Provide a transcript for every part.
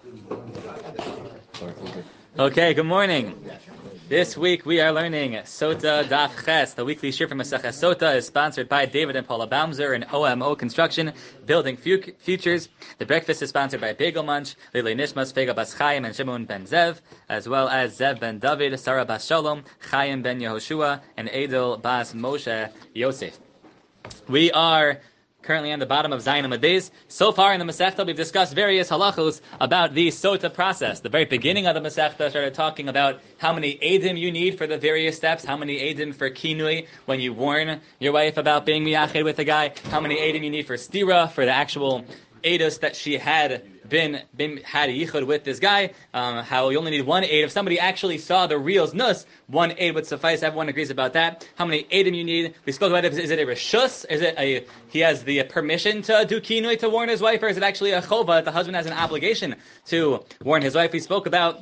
Okay, good morning. This week we are learning Sota Daf Ches. The weekly shir from Masechah Sota is sponsored by David and Paula Baumzer and OMO Construction, Building Futures. The breakfast is sponsored by Bagel Munch, Lili Nishmas, Fega Bas Chaim, and Shimon ben Zev, as well as Zev ben David, Sarah Bas Shalom, Chaim ben Yehoshua, and Edel Bas Moshe Yosef. We are currently on the bottom of Zayin Amud Beis. So far in the Masechta, we've discussed various halachos about the Sota process. The very beginning of the Masechta started talking about how many Eidim you need for the various steps, how many Eidim for Kinui, when you warn your wife about being miyached with a guy, how many Eidim you need for Stira, for the actual Eidos that she had had yichud with this guy, how you only need one aid. If somebody actually saw the real znus, one aid would suffice. Everyone agrees about that. How many aidim you need? We spoke about it. Is it a reshus? Is it he has the permission to do kinui to warn his wife, or is it actually a chova that the husband has an obligation to warn his wife? We spoke about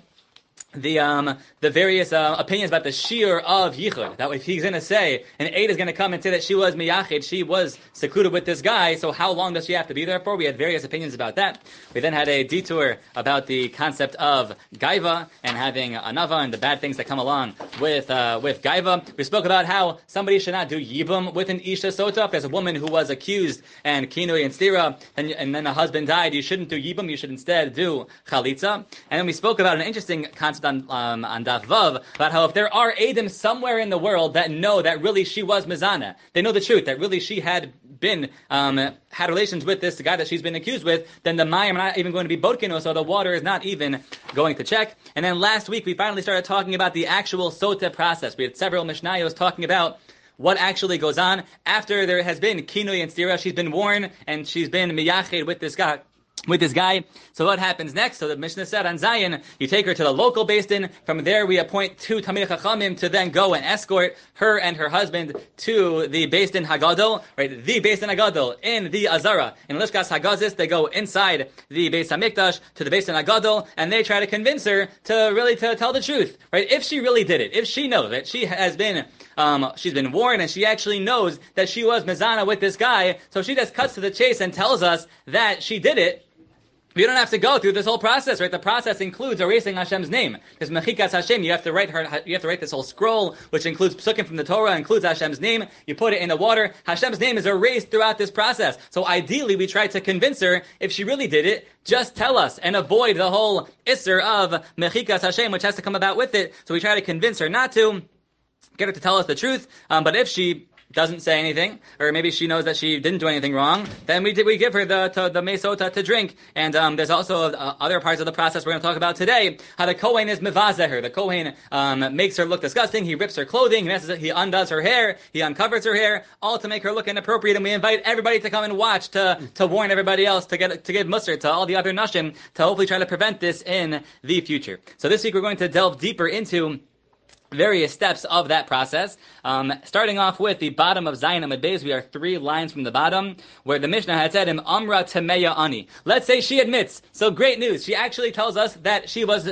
the various opinions about the shiur of yichud. That if he's going to say, an aid is going to come and say that she was miyachid, she was secluded with this guy, so how long does she have to be there for? We had various opinions about that. We then had a detour about the concept of gaiva and having anava and the bad things that come along with gaiva. We spoke about how somebody should not do yibum with an isha sota. If there's a woman who was accused and kinui and stira, and then the husband died, you shouldn't do yibum, you should instead do chalitza. And then we spoke about an interesting concept on Daf Vav, about how if there are Eidim somewhere in the world that know that really she was Mizana, they know the truth, that really she had been, had relations with this guy that she's been accused with, then the Mayim are not even going to be Bodkino, so the water is not even going to check. And then last week we finally started talking about the actual Sota process. We had several Mishnayos talking about what actually goes on after there has been Kinui and Stira. She's been warned and she's been miyached with this guy. So what happens next? So the Mishnah said on Zion, you take her to the local Beis Din. From there, we appoint two Talmidei Chachamim to then go and escort her and her husband to the Beis Din Hagadol, right? The Beis Din Hagadol in the Azara. In Lishkas Hagazis, they go inside the Beis Hamikdash to the Beis Din Hagadol, and they try to convince her to tell the truth, right? If she really did it, if she knows that she has been she's been warned and she actually knows that she was Mizana with this guy, so she just cuts to the chase and tells us that she did it. You don't have to go through this whole process, right? The process includes erasing Hashem's name. Because Mechikas Hashem, you have to write this whole scroll, which includes psukim from the Torah, includes Hashem's name. You put it in the water. Hashem's name is erased throughout this process. So ideally, we try to convince her, if she really did it, just tell us and avoid the whole isser of Mechikas Hashem, which has to come about with it. So we try to convince her not to, get her to tell us the truth. But if she doesn't say anything, or maybe she knows that she didn't do anything wrong, then we give her the mesota to drink. And there's also other parts of the process we're going to talk about today, how the Kohen is mevazeh her. The Kohen makes her look disgusting, he rips her clothing, he undoes her hair, he uncovers her hair, all to make her look inappropriate, and we invite everybody to come and watch, to warn everybody else, to give musr to all the other nashim, to hopefully try to prevent this in the future. So this week we're going to delve deeper into various steps of that process. Starting off with the bottom of Zayin Amud Beis, we are 3 lines from the bottom, where the Mishnah had said, Amra Tameya Ani. Let's say she admits. So great news. She actually tells us that she was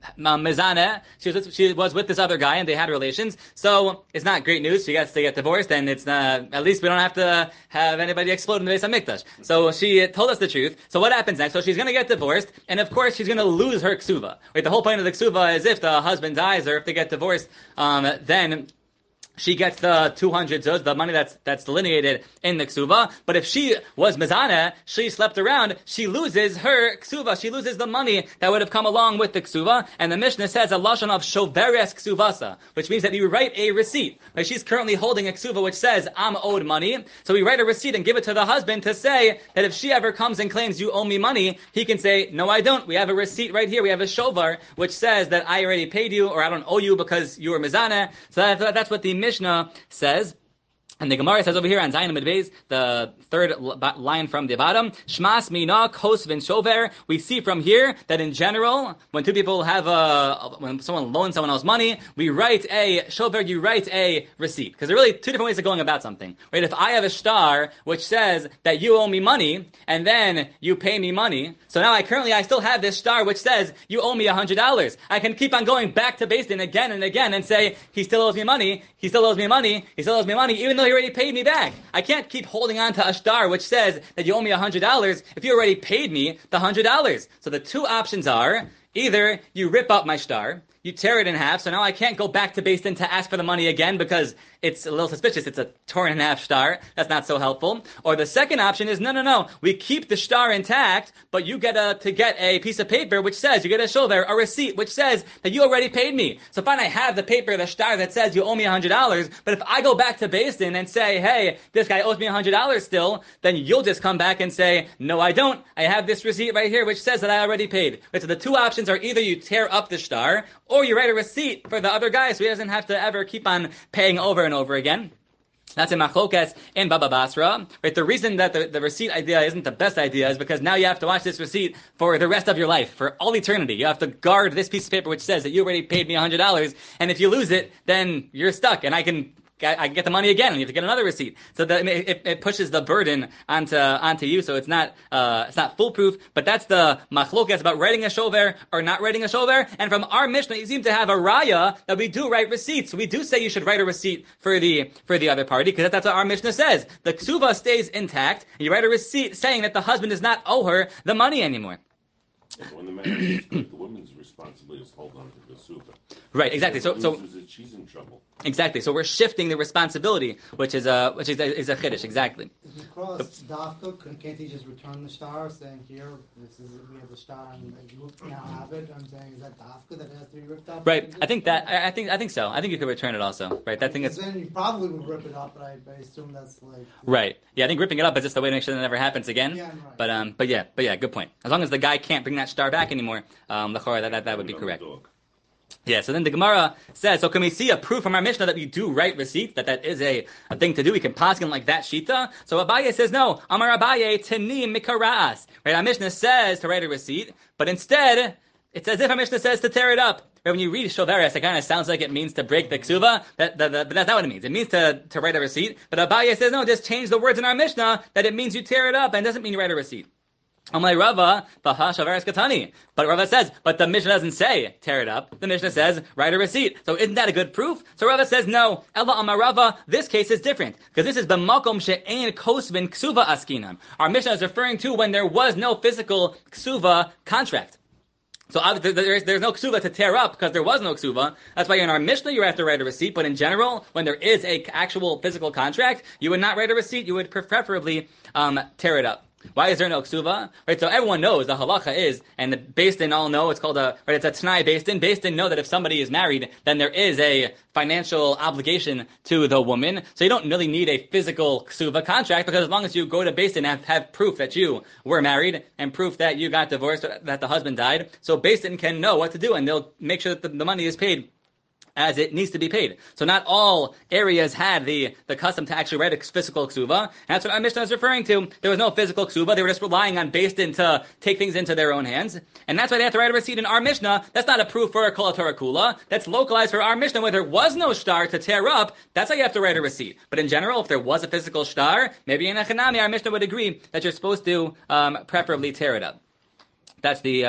Mizana, she was with this other guy and they had relations. So it's not great news. She gets to get divorced, and it's at least we don't have to have anybody explode in the Beis Hamikdash. So she told us the truth. So what happens next? So she's going to get divorced, and of course she's going to lose her ksuva. Right? The whole point of the ksuva is if the husband dies or if they get divorced, then she gets the 200 zuz, the money that's delineated in the ksuva. But if she was mizana, she slept around, she loses her ksuva. She loses the money that would have come along with the ksuva. And the Mishnah says a lashon of shoveres ksuvasa, which means that you write a receipt. Like she's currently holding a ksuva which says, I'm owed money. So we write a receipt and give it to the husband to say that if she ever comes and claims you owe me money, he can say, no, I don't. We have a receipt right here. We have a shovar which says that I already paid you, or I don't owe you because you were mizana. So that's what the Mishnah says. And the Gemara says over here on Zayin Amud Beis, the third line from the bottom, Shmas mina kos v'in shover. We see from here that in general, when two people have when someone loans someone else money, we write a shover, you write a receipt. Because there are really 2 different ways of going about something. Right? If I have a star which says that you owe me money, and then you pay me money, so now I still have this star which says you owe me $100. I can keep on going back to Beis Din again and again and say, he still owes me money, he still owes me money, he still owes me money, even though he already paid me back. I can't keep holding on to a shtar which says that you owe me $100 if you already paid me the $100. So the two options are, either you rip up my shtar, you tear it in half, so now I can't go back to Beis Din to ask for the money again because it's a little suspicious. It's a torn in half shtar. That's not so helpful. Or the second option is, no. We keep the shtar intact, but you get to get a piece of paper which says, you get a shover, a receipt which says that you already paid me. So fine, I have the paper, the shtar that says you owe me $100, but if I go back to Beis Din and say, hey, this guy owes me $100 still, then you'll just come back and say, no, I don't. I have this receipt right here which says that I already paid. Right, so the two options are either you tear up the shtar, or you write a receipt for the other guy so he doesn't have to ever keep on paying over and over again. That's in Machlokes in Baba Basra. Right? The reason that the receipt idea isn't the best idea is because now you have to watch this receipt for the rest of your life, for all eternity. You have to guard this piece of paper which says that you already paid me $100, and if you lose it, then you're stuck, and I can get the money again, and you have to get another receipt. So that it pushes the burden onto you. So it's not foolproof. But that's the machlokas about writing a shover or not writing a shover. And from our Mishnah, you seem to have a raya that we do write receipts. So we do say you should write a receipt for the other party, because that's what our Mishnah says. The ksuva stays intact, and you write a receipt saying that the husband does not owe her the money anymore. When the man is split, the woman's responsibility is to hold on to the super. Right, exactly. So she's in trouble. Exactly. So we're shifting the responsibility, which is a chiddush. Exactly. If you cross dafka, can't he just return the star, saying, "Here, we have the star, and you now have it"? I'm saying, is that dafka that has to be ripped up? Right. I think so. I think you could return it also. Right. That thing is. Then you probably would rip it up, but I assume that's like. Right. Yeah. I think ripping it up is just a way to make sure that never happens again. Yeah, right. But yeah. Good point. As long as the guy can't bring that star back anymore, that would be correct. Yeah, so then the Gemara says, so can we see a proof from our Mishnah that we do write receipts, that is a thing to do? We can pass him like that shita. So Abaye says, no, Amar Abaye, teni mikaras. Right, our Mishnah says to write a receipt, but instead, it's as if our Mishnah says to tear it up. Right, when you read Shoveres, it kind of sounds like it means to break the ksuva, but that's not what it means. It means to write a receipt. But Abaye says, no, just change the words in our Mishnah, that it means you tear it up, and it doesn't mean you write a receipt. Amalei Rava, Baha Shaveres Katani. But Rava says, but the Mishnah doesn't say tear it up. The Mishnah says write a receipt. So isn't that a good proof? So Rava says no. Ella Amar Rava, this case is different because this is b'makom she'ein kosvin ksuva askinan. Our Mishnah is referring to when there was no physical ksuva contract. So there's no ksuva to tear up because there was no ksuva. That's why in our Mishnah you have to write a receipt. But in general, when there is a actual physical contract, you would not write a receipt. You would preferably tear it up. Why is there no ksuva? Right, so everyone knows the halacha is, and the Beis Din all know, it's called it's a Tanai Beis Din. Beis Din know that if somebody is married, then there is a financial obligation to the woman. So you don't really need a physical ksuva contract, because as long as you go to Beis Din and have proof that you were married and proof that you got divorced, that the husband died, so Beis Din can know what to do, and they'll make sure that the money is paid as it needs to be paid. So not all areas had the custom to actually write a physical ksuva. And that's what our Mishnah is referring to. There was no physical ksuva. They were just relying on Beis Din to take things into their own hands. And that's why they have to write a receipt in our Mishnah. That's not a proof for a Kol HaTorah Kula. That's localized for our Mishnah where there was no shtar to tear up. That's how you have to write a receipt. But in general, if there was a physical shtar, maybe in a Chanami, our Mishnah would agree that you're supposed to preferably tear it up. That's the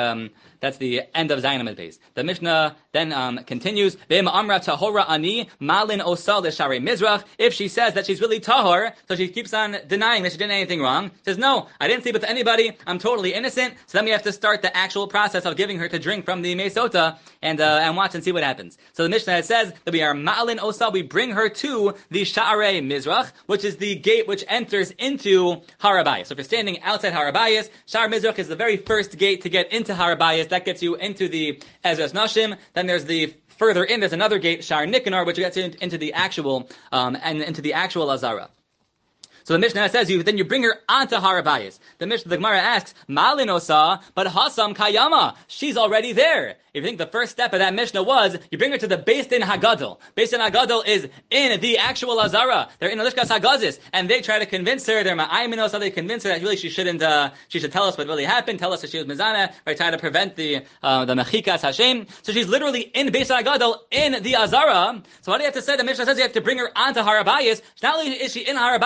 end of Zayin Amud Beis. The Mishnah then continues. V'im amra tahora ani malin osal l'sharei mizrach. If she says that she's really tahor, so she keeps on denying that she did anything wrong. Says no, I didn't sleep with anybody. I'm totally innocent. So then we have to start the actual process of giving her to drink from the mesota and watch and see what happens. So the Mishnah says that we are malin osal. We bring her to the sharei mizrach, which is the gate which enters into Har HaBayis. So if you're standing outside Har HaBayis, Shar Mizrach is the very first gate to get into Har HaBayis. That gets you into the Ezras Nashim. Then there's the further in. There's another gate, Shar Nikanor, which gets into the actual into the actual Azara. So the Mishnah says then you bring her onto Har HaBayis. The Gemara asks, Malin osa, but Hasam Kayama. She's already there. If you think the first step of that Mishnah was, you bring her to the Beis Din Hagadol. Beis Din Hagadol is in the actual Azara. They're in the Lishkas Hagazis. And they try to convince her, they're Ma'ayminos, how they convince her that really she should tell us what really happened, tell us that she was Mizana, or try to prevent the Mechikas Hashem. So she's literally in Beis Din Hagadol, in the Azara. So what do you have to say? The Mishnah says you have to bring her onto Har HaBayis. Not only is she in Har HaBayis, she's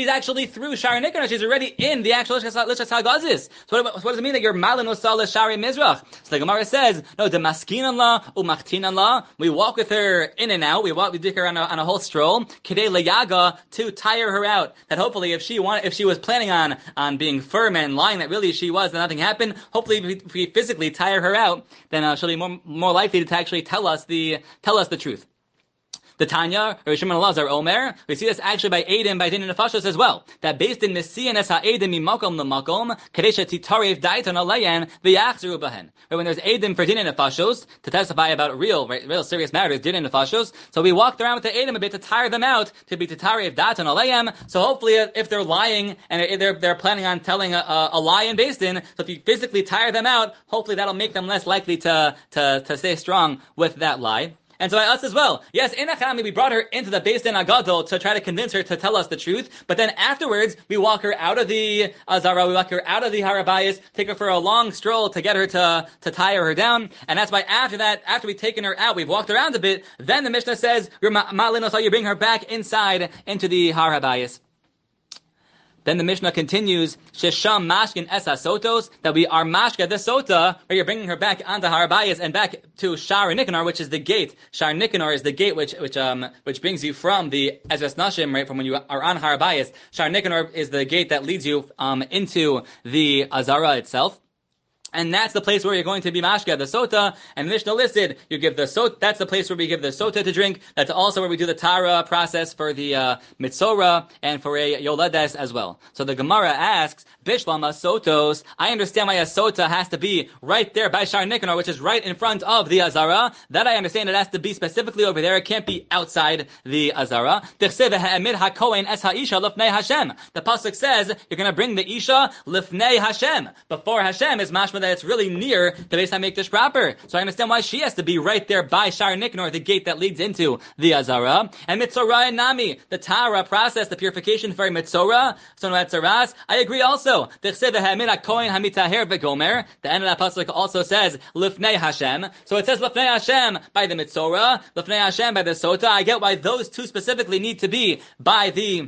she's actually through Shari Nikanor. She's already in the actual Lishkas HaGazis. So what does it mean that you're Malin Osal Shari Mizrach? So the Gemara says, no, the Maskinan La, Umachtinan La, we walk with her in and out, we take her on a whole stroll, Kidei Leyaga, to tire her out. That hopefully if she was planning on being firm and lying that really she was, that nothing happened, hopefully if we physically tire her out, then she'll be more likely to actually tell us the truth. The Tanya, or Shimon Elazar Omer, we see this actually by Eidim, by Din and Nefashos as well. That based in Messian es ha'edim mimakom l'makom, kadesha titarev daiton alayan v'yachzeru bahen. When there's Eidim for Din and Nefashos, to testify about real serious matters, Din and Nefashos, so we walked around with the Eidim a bit to tire them out, to be titarev daiton alayam. So hopefully if they're lying, and they're planning on telling a lie in Beis Din, so if you physically tire them out, hopefully that'll make them less likely to stay strong with that lie. And so by us as well. Yes, in Achami, we brought her into the Beis Din Agadol to try to convince her to tell us the truth. But then afterwards, we walk her out of the Azara, we walk her out of the Har HaBayis, take her for a long stroll to get her to tire her down. And that's why after we've taken her out, we've walked around a bit, then the Mishnah says, you bring her back inside into the Har HaBayis. Then the Mishnah continues, Shesham mashkin es sotos, that we are mashka the sota, where you're bringing her back onto Har HaBayis and back to Shar Nikanor, which is the gate. Shar Nikanor is the gate which brings you from the Ezras Nashim, right, from when you are on Har HaBayis. Shar Nikanor is the gate that leads you into the Azara itself. And that's the place where you're going to be mashka, the sota, and Mishnah listed, you give the sota, that's the place where we give the sota to drink, that's also where we do the tara process for the mitzora, and for a yoledes as well. So the Gemara asks, Bishlam sotos, I understand why a sota has to be right there by Shar Nikanor, which is right in front of the Azara. That I understand it has to be specifically over there, it can't be outside the Azara. The Pasuk says, you're going to bring the Isha lifnei Hashem. Before Hashem is mashma that it's really near the Beis HaMikdash proper. So I understand why she has to be right there by Shar Nikanor, the gate that leads into the Azara. And Mitzorah and Nami, the Tara process, the purification for Mitzorah, so no Atzaras, I agree also. The end of that pasuk also says Lifnei Hashem. So it says Lifnei Hashem by the Mitzorah, Lifnei Hashem by the Sota. I get why those two specifically need to be by the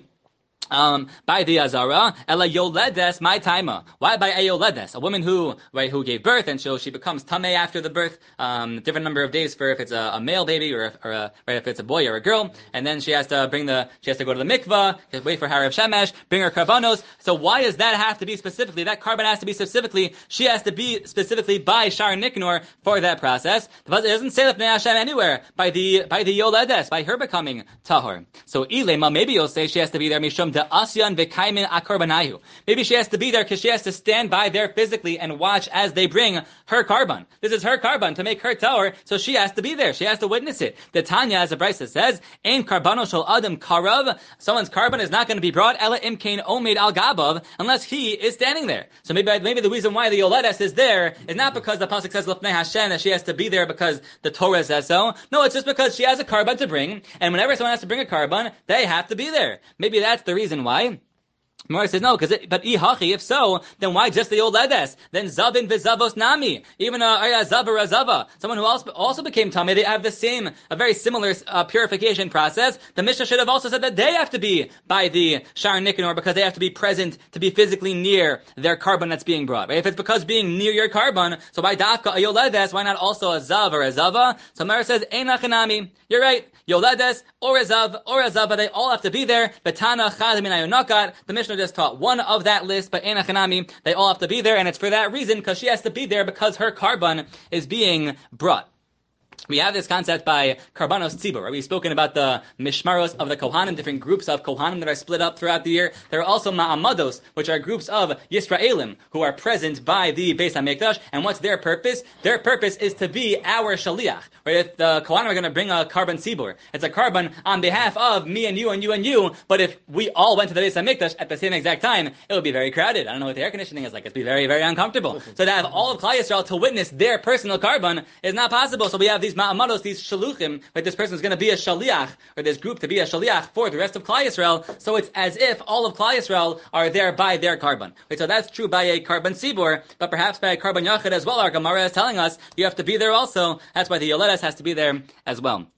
Azara. Ela yoledes my taima. Why by a yoledes? A woman who gave birth, and so she becomes tamei after the birth. Different number of days for if it's a male baby or if it's a boy or a girl, and then she has to go to the mikvah, wait for Harav Shemesh, bring her karbanos. So why does that have to be specifically? That carbon has to be specifically. She has to be specifically by Shar Nikanor for that process. It doesn't say Lifnei Hashem anywhere by the yoledes, by her becoming tahor. So ilema, maybe you'll say she has to be there mishum the asyan v'kaimin akarbanayu. Maybe she has to be there because she has to stand by there physically and watch as they bring her carbon. This is her carbon to make her tower, so she has to be there. She has to witness it. The Tanya, as the Brisa says, "Ein karbano shel adam karav." Someone's carbon is not going to be brought ela imkain omed al gabav unless he is standing there. So maybe the reason why the yoledes is there is not because the pasuk says Lifnei Hashem that she has to be there because the Torah says so. No, it's just because she has a carbon to bring, and whenever someone has to bring a carbon, they have to be there. Maybe that's the reason why. Mora says no, but if so, then why just the yoledes? Then zavin v'zavos nami, even a zav or a zava, someone who also became tamei, they have a very similar purification process. The Mishnah should have also said that they have to be by the Shar Nikanor because they have to be present to be physically near their carbon that's being brought. Right? If it's because being near your carbon, so by dafka a yoledes, why not also a zav or a zava? So Mora says einachanami. You're right. Yoledes or a zav or a zava, they all have to be there. Betana chad min ayonakat. The Mishnah just taught one of that list, but einachanami, they all have to be there, and it's for that reason because she has to be there because her carbon is being brought. We have this concept by Karbanos Tzibur, right? We've spoken about the Mishmaros of the Kohanim, different groups of Kohanim that are split up throughout the year. There are also Ma'amados, which are groups of Yisraelim, who are present by the Beis HaMikdash. And what's their purpose? Their purpose is to be our Shaliach. Right? If the Kohanim are going to bring a Karban Tzibur, it's a carbon on behalf of me and you and you and you, but if we all went to the Beis HaMikdash at the same exact time, it would be very crowded. I don't know what the air conditioning is like. It'd be very, very uncomfortable. So to have all of Klal Yisrael to witness their personal carbon is not possible. So we have these Ma'amados, these shaluchim, like this person is going to be a shaliach, or this group to be a shaliach for the rest of Klal Yisrael, so it's as if all of Klal Yisrael are there by their carbon. Right, so that's true by a carbon sibur, but perhaps by a carbon yachid as well. Our Gemara is telling us you have to be there also. That's why the yoledes has to be there as well.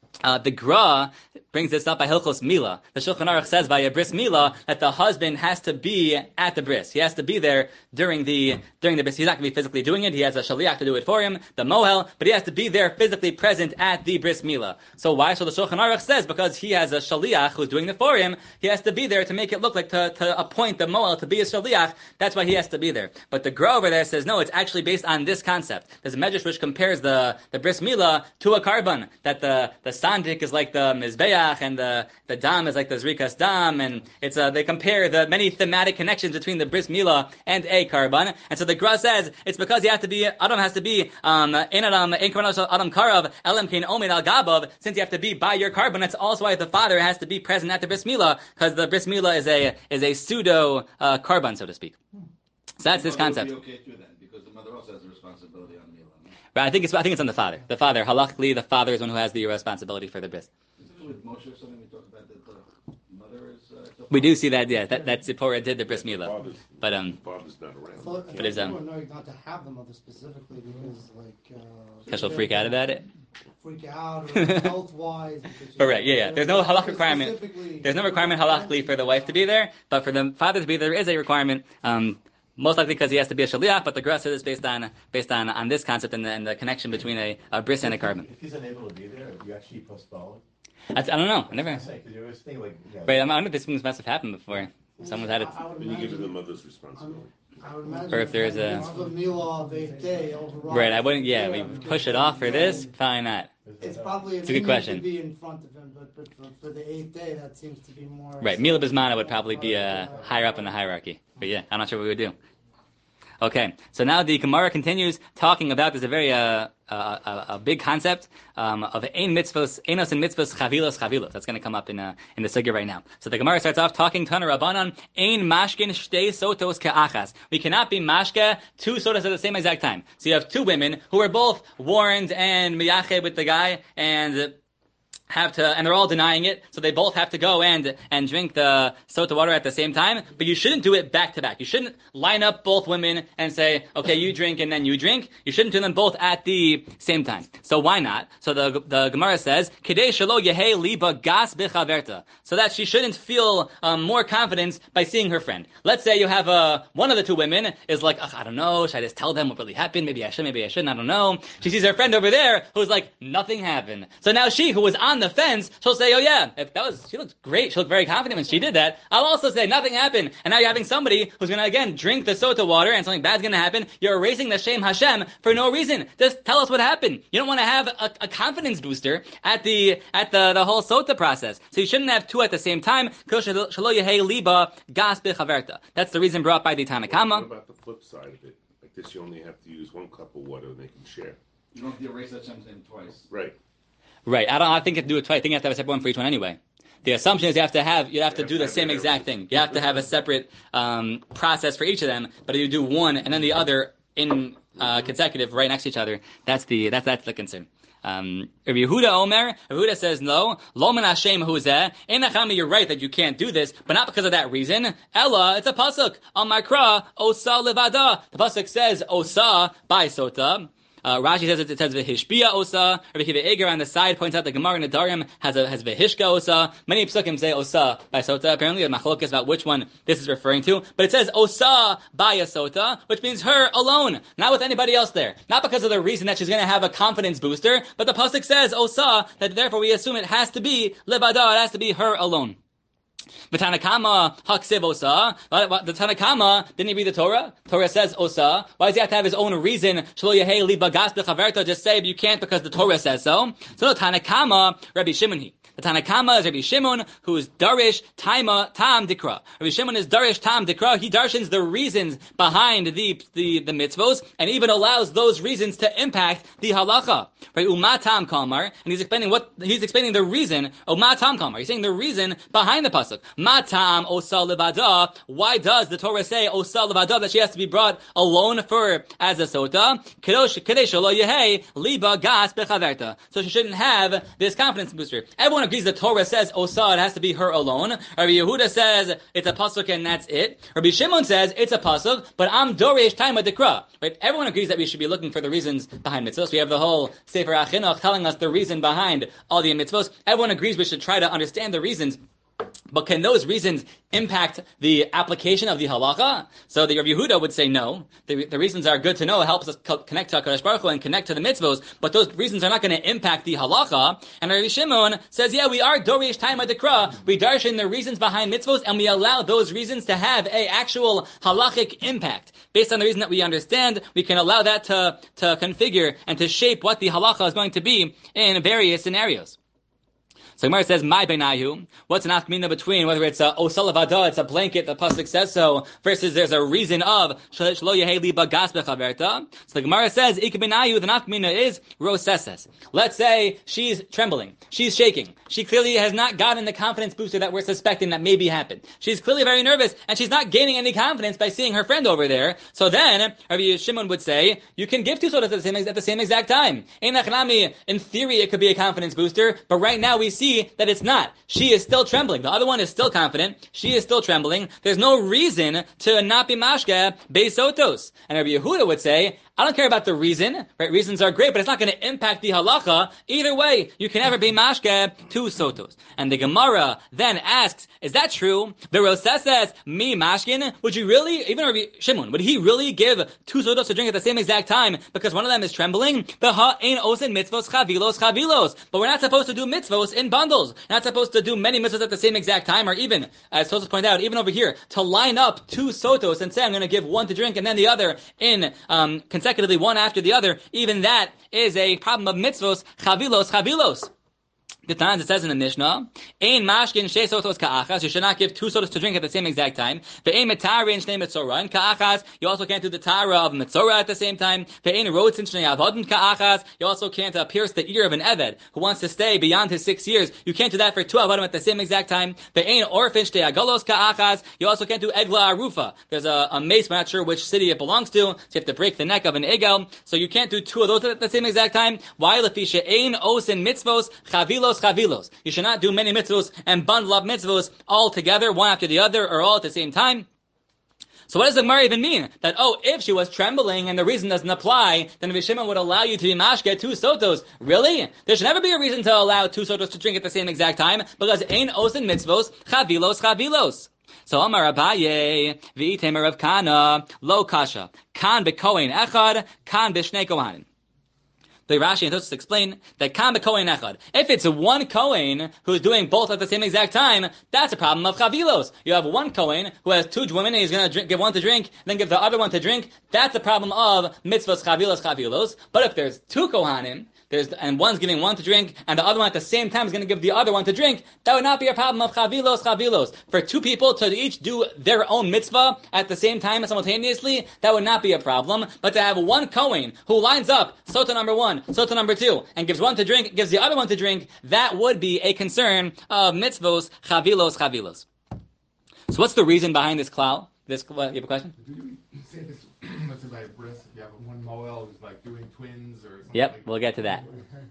The Gra brings this up by Hilchos Mila. The Shulchan Aruch says by a bris Mila that the husband has to be at the bris. He has to be there during the bris. He's not going to be physically doing it. He has a shaliach to do it for him, the mohel, but he has to be there physically present at the bris Mila. So why? So the Shulchan Aruch says because he has a shaliach who's doing it for him, he has to be there to make it look like to appoint the mohel to be a shaliach. That's why he has to be there. But the Gra over there says no, it's actually based on this concept. There's a medrash which compares the bris Mila to a karban, that the sandik is like the mizbeach and the dam is like the zrikas dam, and it's they compare the many thematic connections between the bris Mila and a karban. And so the Gra says it's because Adam has to be in Adam karav elam kein omed al gabav, since you have to be by your karban. That's also why the father has to be present at the bris Mila, because the bris Mila is a pseudo karban, so to speak. So that's this concept. Would be okay too then, because the mother also has a responsibility on Mila. No? But I think it's on the father. The father, halachically, the father is one who has the responsibility for the bris. With Moshe or something, we talk about that the mother is. We do see that, yeah. That Zipporah did the bris Mila, but Father's not around. So, But it's, people know not to have the mother specifically because, like, because she'll freak out about it. Freak out or health-wise. Correct. Yeah. There's no halach requirement. There's no requirement halachically for the wife to be there, but for the father to be there is a requirement. Most likely because he has to be a shaliach, but the Gra is based on this concept and the connection between a bris and a karban. If he's unable to be there, you actually postpone. I don't know. I never. Because you always think like. Right. I don't know if this must have happened before. Someone's had it. Then you give it the mother's responsibility. I would imagine Or if there's a. Right. I wouldn't. Yeah. We push it off for this. Probably not. It's probably It's a good question. To be in front of him, but for the 8th day, that seems to be more. Right. Mila Bismana would probably be higher up in the hierarchy. But yeah, I'm not sure what we would do. Okay, so now the Gemara continues talking about this a very a big concept of ein mitzvos, enos and mitzvos chavilos. That's going to come up in the sugya right now. So the Gemara starts off talking Tana Rabbanan ein mashkin shtei sotos ka'achas. We cannot be mashke two sodas at the same exact time. So you have two women who are both warned and miyache with the guy and they're all denying it, so they both have to go and drink the sota water at the same time, but you shouldn't do it back to back. You shouldn't line up both women and say, okay, you drink and then you drink. You shouldn't do them both at the same time. So why not? So the Gemara says, Kidei shelo yehei liba gas b'chaverta, so that she shouldn't feel more confidence by seeing her friend. Let's say you have one of the two women is like, I don't know, should I just tell them what really happened? Maybe I should, maybe I shouldn't, I don't know. She sees her friend over there who's like, nothing happened. So now she, who was on the fence, she'll say, oh yeah, she looked great, she looked very confident when she did that. I'll also say nothing happened. And now you're having somebody who's going to again drink the sota water and something bad's going to happen. You're erasing the Shem Hashem for no reason. Just tell us what happened. You don't want to have a confidence booster at the whole sota process. So you shouldn't have two at the same time. That's the reason brought by the Tanna Kama. What about the flip side of it? Like this, you only have to use one cup of water and they can share. You don't have to erase that Shem name twice. Right. Right. I think you have to do it twice. I think you have to have a separate one for each one anyway. The assumption is you have to do the same exact thing. You have to have a separate process for each of them, but if you do one and then the other in consecutive right next to each other, that's the concern. Rabbi Yehuda Omer, Rabbi Yehuda says no. Lo min Hashem huzeh. Einachami, you're right that you can't do this, but not because of that reason. Ella, it's a pasuk on Makra, Osa levada. The pasuk says Osa by sota. Rashi says it says v'hishbia osa. Rabbi Kiva Eger on the side points out the Gemara in the Darim has v'hishka osa. Many psukim say osa by sota. Apparently, the machlokes about which one this is referring to, but it says osa by a sota, which means her alone, not with anybody else there. Not because of the reason that she's going to have a confidence booster, but the pasuk says osa, that therefore we assume it has to be lebada, it has to be her alone. The Tanna Kama haksiv osa. The Tanna Kama didn't he read the Torah? Torah says osa. Why does he have to have his own reason? Shlo yehei liba gas b'chaverta. Just say you can't because the Torah says so. So the Tanna Kama, Rabbi Shimon. The Tanna Kama is Rabbi Shimon, who is Darish Tam Dikra. Rabbi Shimon is Darish Tam Dikra. He darshans the reasons behind the mitzvos, and even allows those reasons to impact the halacha. Right? Umatam Kalmar, and he's explaining the reason. Umatam Kalmar. He's saying the reason behind the pasuk. Matam osa levada. Why does the Torah say osa levada, that she has to be brought alone for as a sota? Kedei shelo yehei liba gas bechaverta. So she shouldn't have this confidence booster. Everyone agrees the Torah says Osa, it has to be her alone. Rabbi Yehuda says it's a pasuk and that's it. Rabbi Shimon says it's a pasuk, but am doresh time dekra. Right? Everyone agrees that we should be looking for the reasons behind mitzvos. We have the whole Sefer HaChinuch telling us the reason behind all the mitzvos. Everyone agrees we should try to understand the reasons. But can those reasons impact the application of the halacha? So the Rabbi Yehuda would say no. The reasons are good to know. It helps us connect to HaKadosh Baruch Hu and connect to the mitzvos. But those reasons are not going to impact the halacha. And Rabbi Shimon says, yeah, we are dorish time dekra. We darshan the reasons behind mitzvos, and we allow those reasons to have a actual halachic impact. Based on the reason that we understand, we can allow that to configure and to shape what the halacha is going to be in various scenarios. So Gemara says, "My benayu." What's an afkamina between whether it's a osalavada, it's a blanket, the pasuk says so, versus there's a reason of shlo yeheli bagas bechaverta. So the Gemara says, "Ik benayu." The afkamina is roseses. Let's say she's trembling, she's shaking. She clearly has not gotten the confidence booster that we're suspecting that maybe happened. She's clearly very nervous, and she's not gaining any confidence by seeing her friend over there. So then, Rabbi Shimon would say, you can give two sodas at the same exact time. In theory, it could be a confidence booster, but right now we see that it's not. She is still trembling. The other one is still confident. She is still trembling. There's no reason to not be mashke beisotos. And Rabbi Yehuda would say, I don't care about the reason, right? Reasons are great, but it's not going to impact the halacha. Either way, you can never be mashke two sotos. And the Gemara then asks, is that true? The Roseh says, me mashkin, would you really, even Rabbi Shimon, would he really give two sotos to drink at the same exact time because one of them is trembling? The ha'ein osin mitzvos chavilos. But we're not supposed to do mitzvos in bundles. We're not supposed to do many mitzvos at the same exact time, or even, as Tosfos pointed out, even over here, to line up two sotos and say, I'm going to give one to drink and then the other in consecutively one after the other. Even that is a problem of mitzvos chavilos. The times it says in the Mishnah, "Ein mashkin shei sotos ka'achas." You should not give two sodas to drink at the same exact time. Ve'ein metarin shnei mitzorah and ka'achas. You also can't do the tara of mitzorah at the same time. Ve'ein rotzin shnei avodim ka'achas. You also can't pierce the ear of an eved who wants to stay beyond his 6 years. You can't do that for two avodim at the same exact time. Ve'ein orphan shnei agalos ka'achas. You also can't do egla arufa. There's a mace, we're not sure which city it belongs to, so you have to break the neck of an egel. So you can't do two of those at the same exact time. Why? Lefi she'ein osin mitzvos chavilos. You should not do many mitzvos and bundle up mitzvos all together, one after the other, or all at the same time. So what does the Gemara even mean? That, if she was trembling and the reason doesn't apply, then Rabbi Shimon would allow you to be mashke two sotos. Really? There should never be a reason to allow two sotos to drink at the same exact time, because ein osin mitzvos chavilos. So Amar Abaye, v'item Rav Kana, lo kasha, kan b'kohen echad, kan b'shnei kohanim. The Rashi and Tosfos explain that kan b'kohen echad. If it's one kohen who's doing both at the same exact time, that's a problem of chavilos. You have one kohen who has two women and he's going to give one to drink, then give the other one to drink. That's a problem of mitzvahs chavilos. But if there's two kohanim, and one's giving one to drink, and the other one at the same time is going to give the other one to drink, that would not be a problem of chavilos. For two people to each do their own mitzvah at the same time simultaneously, that would not be a problem. But to have one kohen who lines up sota number one, sota number two, and gives one to drink, gives the other one to drink, that would be a concern of mitzvos chavilos. So what's the reason behind this klal? You have a question? You say this, let's say by a bris, if you have one moel who's like doing twins or something. Yep, we'll get to that.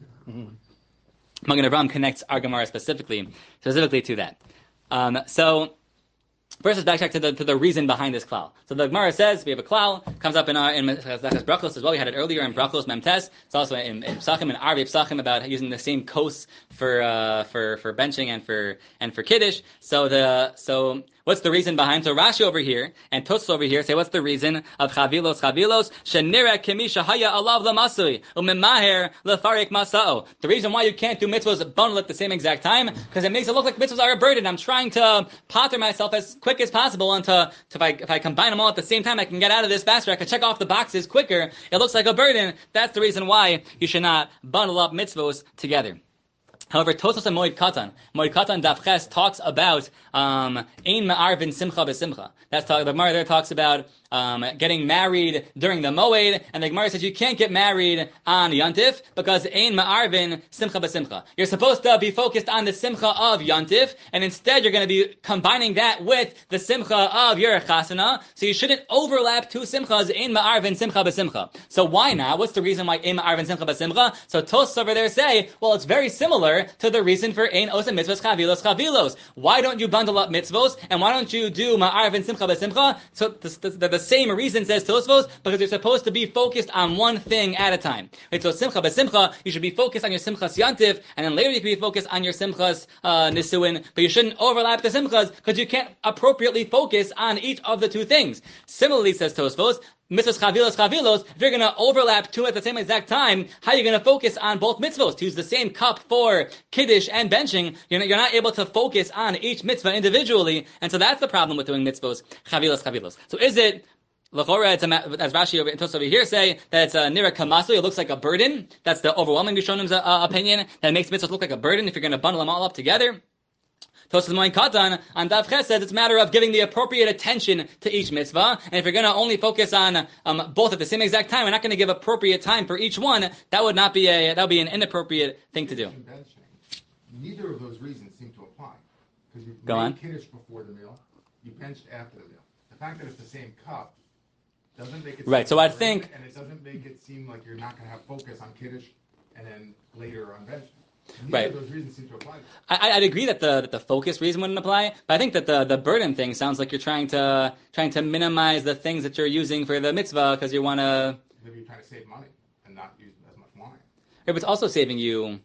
Magen Avraham connects our Gemara specifically to that. So first, let's backtrack to the reason behind this klal. So the Gemara says we have a klal, comes up in Masechtas Brachos as well. We had it earlier in Brachos Memtes. It's also in Psachim and Arvei Psachim about using the same kos for benching and for kiddush. So what's the reason behind? So Rashi over here and Tosfos over here say, what's the reason of chavilos? Shenira kemisha haya alav lamasui u'memaher lefarik masao. The reason why you can't do mitzvahs bundled at the same exact time, because it makes it look like mitzvahs are a burden. I'm trying to pater myself as quick as possible, and if I combine them all at the same time, I can get out of this faster. I can check off the boxes quicker. It looks like a burden. That's the reason why you should not bundle up mitzvahs together. However, Tosfos and Moed Katan Daf Ches talks about ein ma'arvin simcha b'simcha. The Gemara there talks about getting married during the Moed, and the Gemara says you can't get married on Yontif because Ein Ma'arvin Simcha B'Simcha. You're supposed to be focused on the Simcha of Yontif, and instead you're going to be combining that with the Simcha of your Chasana, so you shouldn't overlap two Simchas, Ein Ma'arvin Simcha B'Simcha. So why not? What's the reason why Ein Ma'arvin Simcha B'Simcha? So Tosfos over there say, well, it's very similar to the reason for Ein Osa Mitzvahs Chavilos. Why don't you bundle up mitzvos, and why don't you do Ma'arvin Simcha B'Simcha? So the same reason says Tosfos, because you're supposed to be focused on one thing at a time. Right? So Simcha B'Simcha, you should be focused on your Simchas Yantiv, and then later you can be focused on your Simchas Nisuin, but you shouldn't overlap the Simchas, because you can't appropriately focus on each of the two things. Similarly, says Tosfos, mitzvahs chavilos, if you're going to overlap two at the same exact time, how are you going to focus on both mitzvahs? To use the same cup for kiddush and benching, you're not able to focus on each mitzvah individually, and so that's the problem with doing mitzvahs chavilos. So is it, l'chora, as Rashi and Tosfos over here say, that it's a nira kamasu, it looks like a burden? That's the overwhelming Rishonim's opinion, that it makes mitzvahs look like a burden if you're going to bundle them all up together. Tosfos Moin Katan on Daf Ches says it's a matter of giving the appropriate attention to each mitzvah, and if you're going to only focus on both at the same exact time, we're not going to give appropriate time for each one. That would be an inappropriate thing to do. Neither of those reasons seem to apply, because you Go on. made kiddush before the meal, you benched after the meal. The fact that it's the same cup doesn't make it right. So I think, and it doesn't make it seem like you're not going to have focus on kiddush and then later on benching. right. Of those reasons seem to apply. I'd agree that the focus reason wouldn't apply, but I think that the burden thing sounds like you're trying to minimize the things that you're using for the mitzvah because you want to. Maybe you're trying to save money and not use as much wine. But it's also saving you.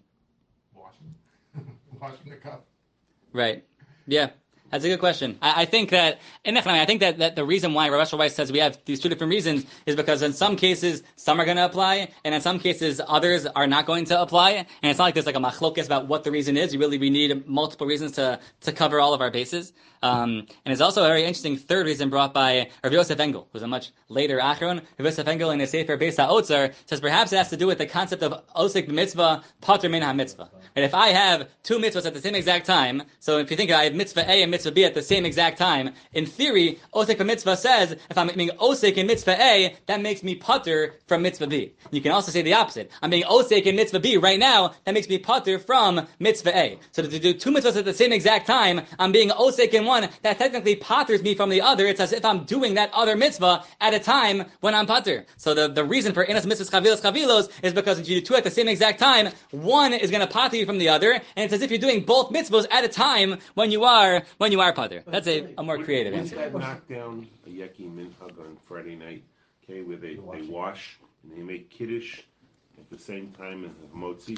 Washing the cup. Right. Yeah. That's a good question. I think that the reason why Rav Asher Weiss says we have these two different reasons is because in some cases some are going to apply, and in some cases others are not going to apply. And it's not like there's like a machlokas about what the reason is. We need multiple reasons to cover all of our bases. And it's also a very interesting third reason brought by Rav Yosef Engel, who's a much later Achron. Rav Yosef Engel in his Sefer Beis HaOtzar says perhaps it has to do with the concept of osik b'mitzvah, pater min ha-mitzvah. And if I have two mitzvahs at the same exact time, so if you think I have mitzvah A and mitzvah B at the same exact time, in theory, osik b'mitzvah says if I'm being osik in mitzvah A, that makes me pater from mitzvah B. You can also say the opposite. I'm being osik in mitzvah B right now, that makes me pater from mitzvah A. So to do two mitzvahs at the same exact time, I'm being osik in one, that technically paters me from the other. It's as if I'm doing that other mitzvah at a time when I'm pater. So the reason for inas mitzvahs chavilos is because if you do two at the same exact time, one is going to pater you from the other, and it's as if you're doing both mitzvahs at a time when you are pater. That's a more creative answer. Wouldn't that knock down a Yeki Minhag on Friday night, okay, where they wash and they make kiddush at the same time as the motzi?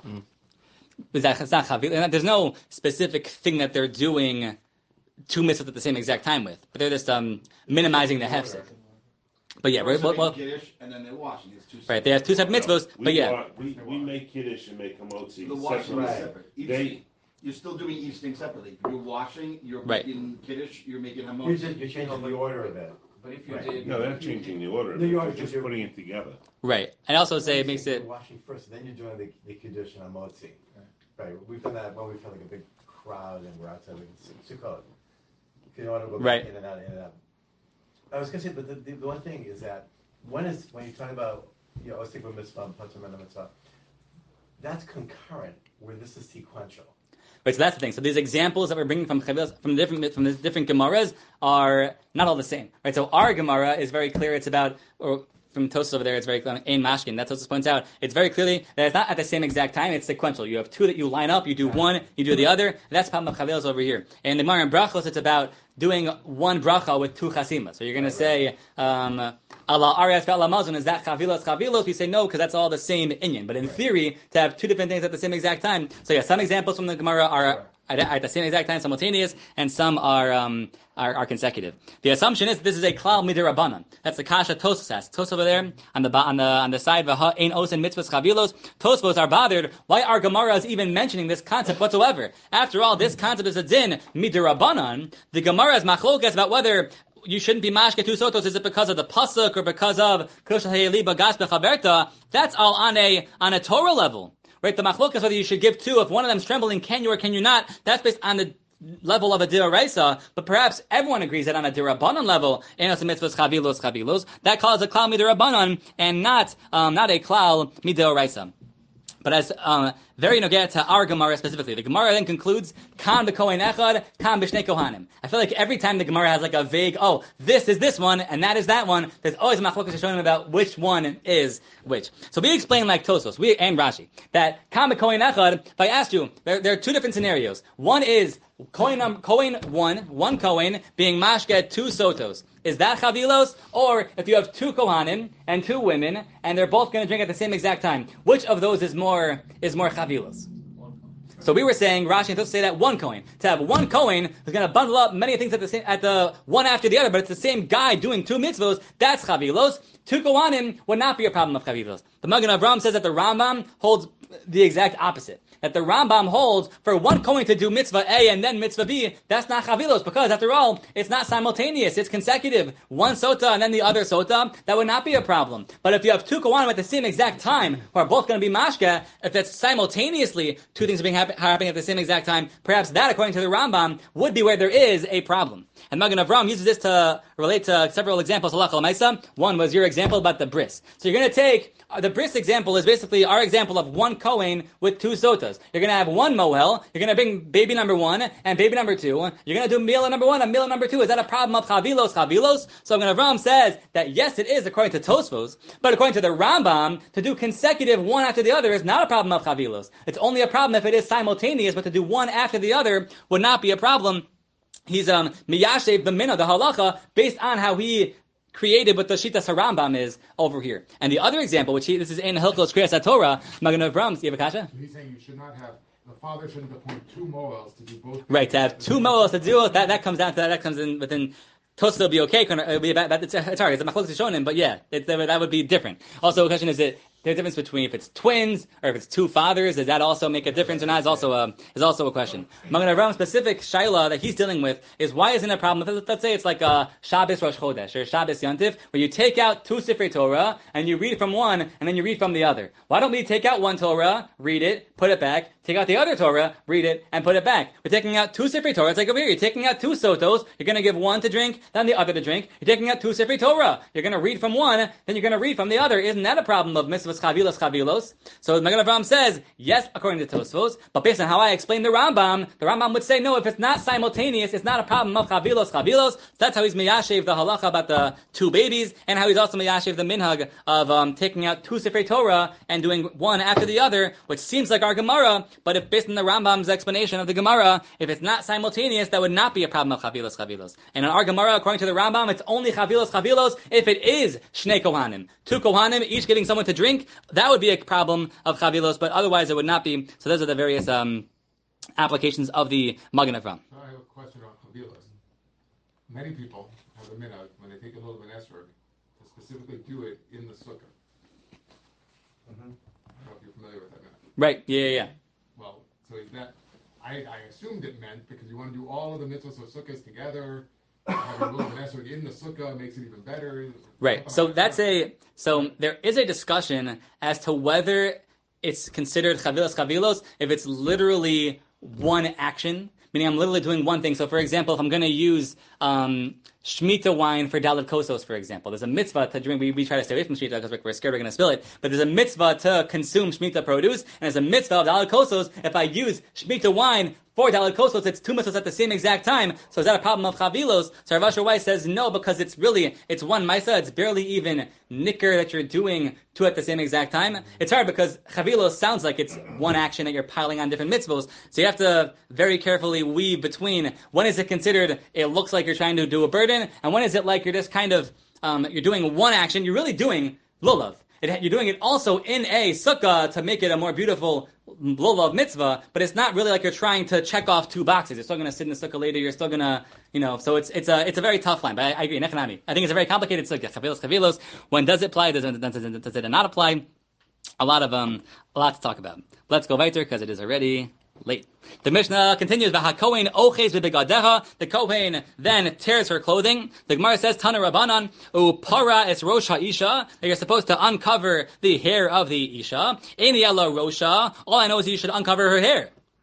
It's not chavil. There's no specific thing that they're doing two mitzvahs at the same exact time with, but they're just minimizing the hefsek. But yeah, Kiddush and then they're washing. It's two right. They have two separate mitzvahs, but yeah. We make kiddush and make hamotzi. The washing is separate. separate. You're still doing each thing separately. You're washing, you're right. making kiddush, you're making You're hamotzi. changing the order of it. But if you Right. did, No, they're not changing the order. No, you are, They're just you're- putting it together. Right. And also say it makes it. You're washing first, then you're doing the kiddush and hamotzi. Right. We've done that when we've had like a big crowd and we're outside like Sukkot. You want to go Right. in and out, in and out. I was going to say, but the one thing is that when you're talking about osik b'mitzvah and pater min ha-mitzvah, that's concurrent, where this is sequential. Right, so that's the thing. So these examples that we're bringing from the different Gemaras are not all the same. Right. So our Gemara is very clear. It's about, or from Tosfos over there, it's very clear. Ein Mashkin. That Tosfos points out. It's very clearly that it's not at the same exact time. It's sequential. You have two that you line up. You do one. You do the other. And that's Pam Chavilos over here. And the Gemara in Brachos, it's about doing one bracha with two chasimas. So you're going to say Allah Arias ve'Allah Mazon. Is that chavilos? We say no because that's all the same inyan. But in theory, to have two different things at the same exact time. So yeah, some examples from the Gemara are at the same exact time, simultaneous, and some are consecutive. The assumption is this is a klal midirabanan. That's the kasha Tosfos has. Tosfos over there on the side v'ha ein osin mitzvahs chavilos. Tosfos are bothered. Why are Gemaras even mentioning this concept whatsoever? After all, this concept is a din midirabanan. The Gemara is machlokas about whether you shouldn't be mashke two sotos. Is it because of the pasuk or because of koshel hayeli bagas bechaverta? That's all on a Torah level. Right, the machlokas whether you should give two, if one of them's trembling, can you or can you not? That's based on level of a diraisa, but perhaps everyone agrees that on a dirabanan level, enos mitzvahs chavilos, that calls a klal midirabanan and not a klal midiraisa. But as very nogea to our Gemara specifically, the Gemara then concludes, Kan b'kohen echad, Kan b'shnei kohanim. I feel like every time the Gemara has like a vague, this is this one, and that is that one, there's always a machlokas showing about which one is which. So we explain like Tosos, and Rashi, that Kan b'kohen echad, if I asked you, there are two different scenarios. One is Kohen one Kohen being mashke 2 sotos. Is that chavilos? Or if you have 2 kohanim and 2 women, and they're both going to drink at the same exact time, which of those is more chavilos? So we were saying, Rashi and Tosfos say that 1 Kohen. To have 1 Kohen who's going to bundle up many things at the one after the other, but it's the same guy doing 2 mitzvos, that's chavilos. 2 kohanim would not be a problem of chavilos. The Magen Avraham says that the Rambam holds the exact opposite. That the Rambam holds for 1 Kohen to do mitzvah A and then mitzvah B, that's not chavilos, because after all, it's not simultaneous, it's consecutive. 1 sota and then the other sota, that would not be a problem. But if you have 2 kohanim at the same exact time, who are both going to be mashka, if that's simultaneously 2 things being happening at the same exact time, perhaps that, according to the Rambam, would be where there is a problem. And Magen Avraham uses this to relate to several examples. Halacha l'maisa. One was your example about the bris. So you're going to take the bris example is basically our example of 1 Kohen with 2 sotas. You're going to have 1 mohel. You're going to bring baby number 1 and baby number 2. You're going to do meal number 1 and meal number 2. Is that a problem of chavilos? So Magen Avraham says that yes, it is according to Tosfos, but according to the Rambam, to do consecutive one after the other is not a problem of chavilos. It's only a problem if it is simultaneous, but to do one after the other would not be a problem. He's miyashev the minna, the halacha, based on how he created what the Shitas HaRambam is over here. And the other example, this is in Hilchos Kriyas HaTorah, Magen Avraham, do you have a kasha? He's saying you should not have, the father shouldn't appoint 2 moels to do both. Right, to have 2 moels to do it, that comes down to that comes in within. Tosfos will be okay. It'll be about, it's hard. It's a machlokes shonim, but yeah, that would be different. Also, the question is that there's a difference between if it's twins or if it's 2 fathers. Does that also make a difference or not? Is also a question. Magen Avraham specific shaila that he's dealing with is why isn't it a problem? Let's say it's like a Shabbos Rosh Chodesh or Shabbos Yantif, where you take out 2 Sifrei Torah and you read from one and then you read from the other. Why don't we take out 1 Torah, read it, put it back, take out the other Torah, read it, and put it back? We're taking out 2 Sifrei Torah. It's like over here. You're taking out 2 sotos. You're going to give 1 to drink, then the other to drink. You're taking out 2 Sifrei Torah. You're going to read from one, then you're going to read from the other. Isn't that a problem of mitzvahs chavilos? So Magen Avraham says, yes, according to Tosfos, but based on how I explain the Rambam would say, no, if it's not simultaneous, it's not a problem of chavilos. That's how he's miyashev the halacha about the 2 babies, and how he's also miyashev the minhag of taking out 2 Sifrei Torah and doing one after the other, which seems like our Gemara, but if based on the Rambam's explanation of the Gemara, if it's not simultaneous, that would not be a problem of chavilos. And in our Gemara, according to the Rambam, it's only chavilos if it is shnei kohanim. 2 kohanim, each giving someone to drink, that would be a problem of chavilos, but otherwise it would not be. So those are the various applications of the Magen Avraham. I have a question on chavilos. Many people have a minhag when they take a little of an esrog to specifically do it in the sukkah. I don't know if you're familiar with that minhag. Right, yeah. Well, so is that, I assumed it meant because you want to do all of the mitzvahs of sukkahs together, having a little of an esrog in the sukkah makes it even better. Right, so there is a discussion as to whether it's considered chavilos, if it's literally one action, meaning I'm literally doing one thing. So for example, if I'm going to use Shemitah wine for Daled Kosos, for example, there's a mitzvah to drink. We try to stay away from Shemitah because we're scared we're going to spill it. But there's a mitzvah to consume Shemitah produce, and there's a mitzvah of Daled Kosos. If I use Shemitah wine for Daled Kosos, it's 2 mitzvahs at the same exact time. So is that a problem of chavilos? So Rav Asher Weiss says no, because it's one ma'isa. It's barely even nicker that you're doing 2 at the same exact time. It's hard because chavilos sounds like it's one action that you're piling on different mitzvahs. So you have to very carefully weave between when is it considered it looks like you're trying to do a burden, and when is it like you're just kind of you're doing one action. You're really doing lulav. You're doing it also in a sukkah to make it a more beautiful lulav mitzvah, but it's not really like you're trying to check off 2 boxes. You're still going to sit in the sukkah later. You're still going to, so it's a very tough line. But I agree, nechanami. I think it's a very complicated sukkah. Chavilos. When does it apply? Does it not apply? A lot to talk about. Let's go weiter because it is already late. The Mishnah continues, "V'hakohen oches v'begadeha." The Kohen then tears her clothing. The Gemara says, "Tana Rabbanan u'para es rosh ha'isha." That you're supposed to uncover the hair of the isha. Ein yala rosha. All I know is you should uncover her hair.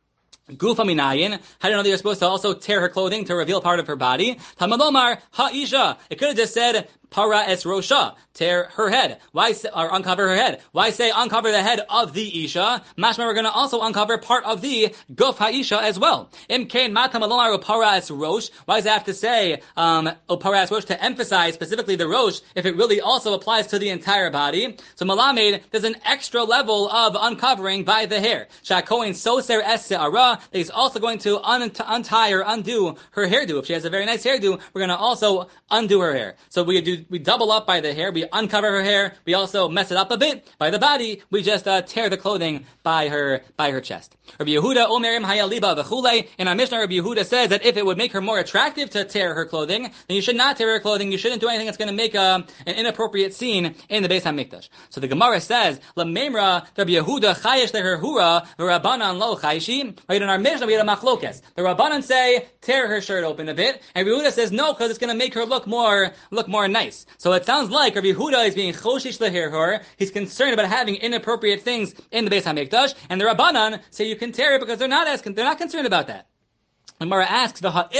Gufa minayin. How do you know that you're supposed to also tear her clothing to reveal part of her body? Tamalomar ha'isha. It could have just said para es rosha, tear her head. Why say, or uncover her head? Why say uncover the head of the isha? Mashma, we're going to also uncover part of the guf ha'isha as well. Imkain matam alomar para es rosh. Why does it have to say para es rosh to emphasize specifically the rosh if it really also applies to the entire body? So malamed, there's an extra level of uncovering by the hair. Shakoin soser es se'ara. That he's also going to untie or undo her hairdo. If she has a very nice hairdo, we're going to also undo her hair. So we double up by the hair, we uncover her hair, we also mess it up a bit by the body, we just tear the clothing by her chest. Rabbi Yehuda, Omerim Hayaliba v'chulei. In our Mishnah, Rabbi Yehuda says that if it would make her more attractive to tear her clothing, then you should not tear her clothing, you shouldn't do anything that's going to make an inappropriate scene in the Beis HaMikdash. So the Gemara says, Lamemra, Rabbi Yehuda chayesh leherhura v'Rabbanan lo chayshi. Right, in our Mishnah we had a machlokes. The Rabbanan say, tear her shirt open a bit, and Rabbi Yehuda says, no, because it's going to make her look more nice. So it sounds like Rabbi Yehuda is being choshish leherhur. He's concerned about having inappropriate things in the Beis HaMikdash, and the Rabbanan say you can tear it because they're not concerned about that. The Gemara asks, but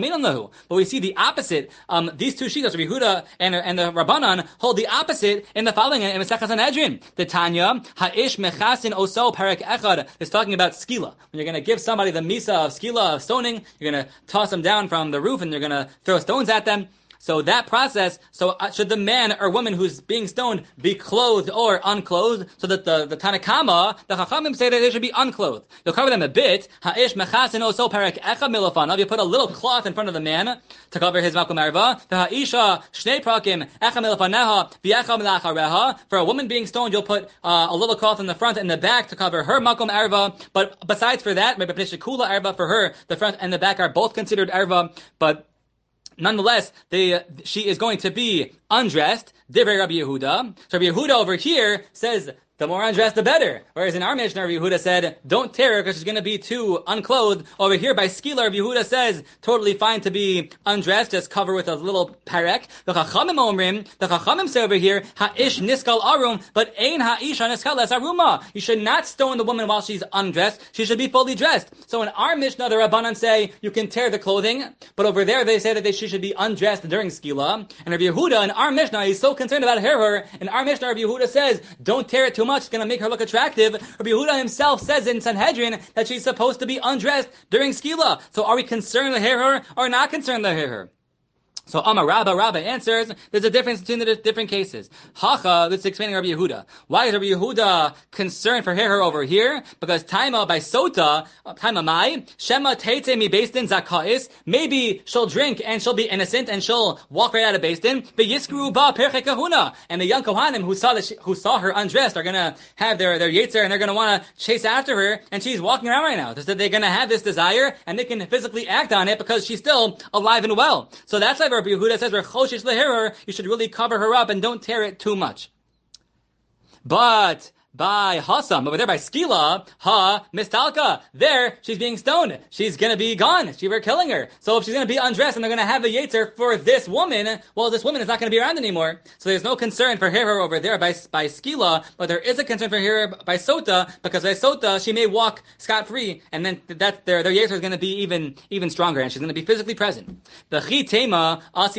we see the opposite. These two shittas, Rabbi Yehuda and the Rabbanan, hold the opposite in the following in Masechah Sanhedrin. The Tanya, ha'ish mechasin oso perek echad, is talking about skila. When you're going to give somebody the misa of skila, of stoning, you're going to toss them down from the roof and you're going to throw stones at them. So that process, should the man or woman who's being stoned be clothed or unclothed? So that the Tanakama, the Chachamim say that they should be unclothed. You'll cover them a bit. Ha'ish mechasin oso perek echa milofanav. You put a little cloth in front of the man to cover his makom erva. The ha'isha shnei prakim echa milofaneha v'echa milachareha. For a woman being stoned, you'll put a little cloth in the front and the back to cover her makom erva. But besides for that, maybe shekula erva for her, the front and the back are both considered erva. But nonetheless, she is going to be undressed. Divrei Rabbi Yehuda. So Rabbi Yehuda over here says, the more undressed, the better. Whereas in our Mishnah, Rabbi Yehuda said, don't tear her because she's going to be too unclothed. Over here by Skila, Rabbi Yehuda says, totally fine to be undressed, just cover with a little parek. The Chachamim say over here, ha'ish niskal arum, but ein ha'isha niskal es aruma. You should not stone the woman while she's undressed. She should be fully dressed. So in our Mishnah, the Rabbanan say, you can tear the clothing, but over there they say that she should be undressed during Skila. And Rabbi Yehuda, in our Mishnah, he's so concerned about hair. In our Mishnah, Rabbi Yehuda says, don't tear it too much, it's going to make her look attractive. Rabbi Yehuda himself says in Sanhedrin that she's supposed to be undressed during Skila. So are we concerned with her or not concerned with her? So Amar Rabba answers, there's a difference between the different cases. Hacha, this is explaining Rabbi Yehuda. Why is Rabbi Yehuda concerned for hair over here? Because Taima by Sota, Taima Mai, Shema Teite mi Beistin Zakais, maybe she'll drink and she'll be innocent and she'll walk right out of Beistin, but Yiskru Ba Perche Kahuna, and the young Kohanim who saw her undressed are gonna have their Yetzer and they're gonna wanna chase after her, and she's walking around right now. So they're gonna have this desire and they can physically act on it because she's still alive and well. So that's why Rabbi Yehuda says, "Rechoshish leherer," you should really cover her up and don't tear it too much. But by Hassam, over there by Skila, Mistalka, there, she's being stoned. She's gonna be gone. We're killing her. So if she's gonna be undressed and they're gonna have a Yetzer for this woman, well, this woman is not gonna be around anymore. So there's no concern for her over there by Skila, but there is a concern for her by Sota, because by Sota, she may walk scot-free, and then their Yetzer is gonna be even stronger, and she's gonna be physically present. Maybe by